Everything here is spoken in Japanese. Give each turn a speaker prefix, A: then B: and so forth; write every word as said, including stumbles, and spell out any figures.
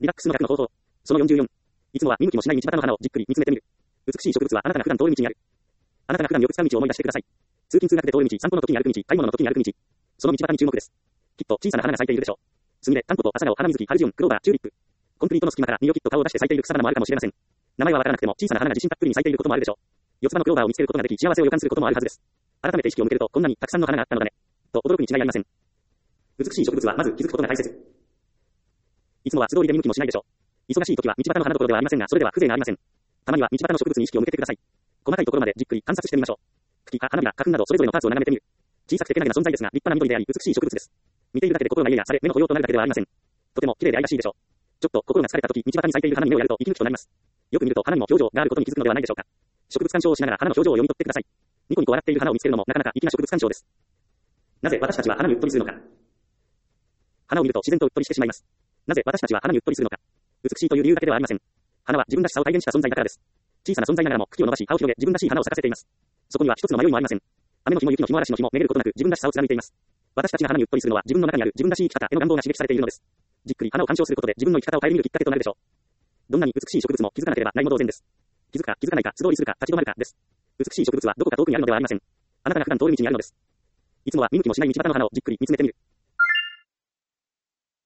A: リラックスの逆の方法。そのよんじゅうよん。いつもは見向きもしない道端の花をじっくり見つめてみる。美しい植物はあなたが普段通る道にある。あなたが普段よく使う道を思い出してください。通勤通学で通る道、散歩の時に歩く道、買い物の時に歩く道。その道端に注目です。きっと小さな花が咲いているでしょう。スミレ、タンポポ、アサガオ、ハナミズキ、ハルジオン、クローバー、チューリップ。コンクリートの隙間から身をきっと顔を出して咲いている草花もあるかもしれません。名前はわからなくても小さな花が自信たっぷりに咲いていることもあるでしょう。四つ葉のクローバーを見つけることができ幸せを予感することもあるはずです。改めて意識を向けるとこんなにたくさんの花があったのだね。と驚くに違いありません。美しい植物はまず気づくことが大切。いつもは素通りで見向きもしないでしょう。忙しい時は道端の花どころではありませんが、それでは風情がありません。たまには道端の植物に意識を向けてください。細かいところまでじっくり観察してみましょう。茎、葉、花びら、花粉などそれぞれのパーツを眺めてみる。小さくてけなげな存在ですが、立派な緑であり美しい植物です。見ているだけで心が癒やされ、目の保養となるだけではありません。とても綺麗で愛らしいでしょう。ちょっと心が疲れた時、道端に咲いている花に目をやると息抜きとなります。よく見ると花にも表情があることに気づくのではないでしょうか。植物鑑賞をしながら花の表情を読み取ってください。ニコニコ笑っている花を見つけるのもなかなか粋な植物鑑賞です。なぜ私たちは花にうっとりするのか。花を見ると自然とうっとりしてしまいます。なぜ私たちは花にうっとりするのか。美しいという理由だけではありません。花は自分らしさを体現した存在だからです。小さな存在ながらも茎を伸ばし葉を広げ自分らしい花を咲かせています。そこには一つの迷いもありません。雨の日も雪の日も嵐の日もめげることなく自分らしさを貫いています。私たちが花にうっとりするのは自分の中にある自分らしい生き方への願望が刺激されているのです。じっくり花を鑑賞することで自分の生き方を顧みるきっかけとなるでしょう。どんなに美しい植物も気づかなければないも同然です。気づくか気づかないか素通りするか立ち止まるかです。美しい植物はどこか遠くにあるのではありません。あなたが普段通る道にあるのです。いつもは見向きもしない道端の花をじっくり見つめてみる。